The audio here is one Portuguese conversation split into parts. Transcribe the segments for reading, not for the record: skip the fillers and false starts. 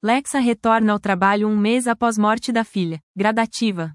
Lexa retorna ao trabalho um mês após morte da filha. Gradativa.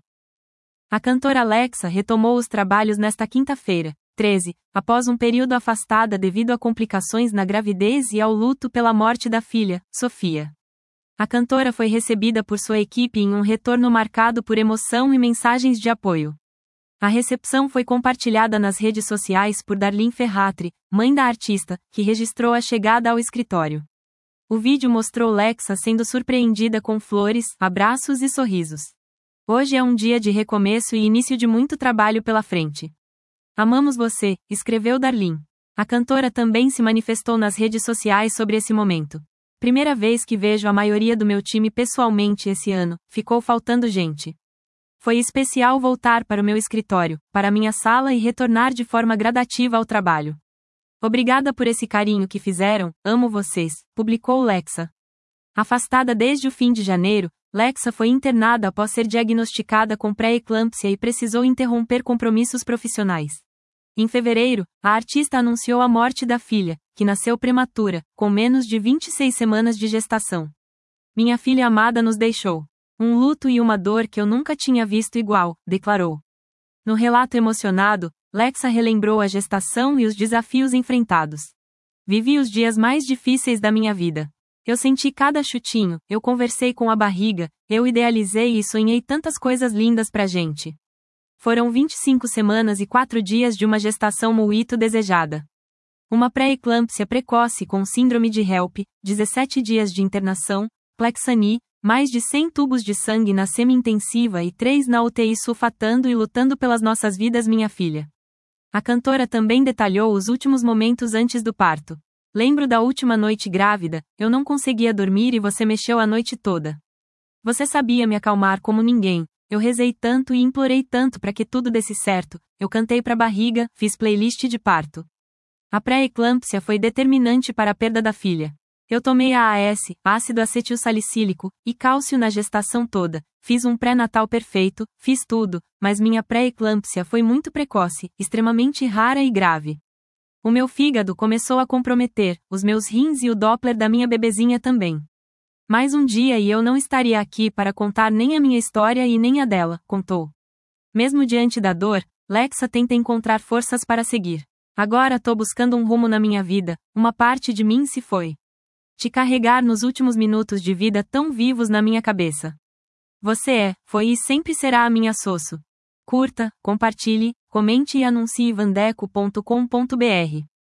A cantora Lexa retomou os trabalhos nesta quinta-feira, 13, após um período afastada devido a complicações na gravidez e ao luto pela morte da filha, Sofia. A cantora foi recebida por sua equipe em um retorno marcado por emoção e mensagens de apoio. A recepção foi compartilhada nas redes sociais por Darlene Ferratri, mãe da artista, que registrou a chegada ao escritório. O vídeo mostrou Lexa sendo surpreendida com flores, abraços e sorrisos. Hoje é um dia de recomeço e início de muito trabalho pela frente. Amamos você, escreveu Darlene. A cantora também se manifestou nas redes sociais sobre esse momento. Primeira vez que vejo a maioria do meu time pessoalmente esse ano, ficou faltando gente. Foi especial voltar para o meu escritório, para minha sala e retornar de forma gradativa ao trabalho. Obrigada por esse carinho que fizeram, amo vocês, publicou Lexa. Afastada desde o fim de janeiro, Lexa foi internada após ser diagnosticada com pré-eclâmpsia e precisou interromper compromissos profissionais. Em fevereiro, a artista anunciou a morte da filha, que nasceu prematura, com menos de 26 semanas de gestação. Minha filha amada nos deixou. Um luto e uma dor que eu nunca tinha visto igual, declarou. No relato emocionado, Lexa relembrou a gestação e os desafios enfrentados. Vivi os dias mais difíceis da minha vida. Eu senti cada chutinho, eu conversei com a barriga, eu idealizei e sonhei tantas coisas lindas pra gente. Foram 25 semanas e 4 dias de uma gestação muito desejada. Uma pré-eclâmpsia precoce com síndrome de HELP, 17 dias de internação, Plexani, mais de 100 tubos de sangue na semi-intensiva e 3 na UTI sulfatando e lutando pelas nossas vidas minha filha. A cantora também detalhou os últimos momentos antes do parto. Lembro da última noite grávida, eu não conseguia dormir e você mexeu a noite toda. Você sabia me acalmar como ninguém, eu rezei tanto e implorei tanto para que tudo desse certo, eu cantei pra barriga, fiz playlist de parto. A pré-eclâmpsia foi determinante para a perda da filha. Eu tomei AAS, ácido acetilsalicílico, e cálcio na gestação toda, fiz um pré-natal perfeito, fiz tudo, mas minha pré-eclâmpsia foi muito precoce, extremamente rara e grave. O meu fígado começou a comprometer, os meus rins e o Doppler da minha bebezinha também. Mais um dia e eu não estaria aqui para contar nem a minha história e nem a dela, contou. Mesmo diante da dor, Lexa tenta encontrar forças para seguir. Agora tô buscando um rumo na minha vida, uma parte de mim se foi. Te carregar nos últimos minutos de vida tão vivos na minha cabeça. Você é, foi e sempre será a minha soço. Curta, compartilhe, comente e anuncie vandeco.com.br.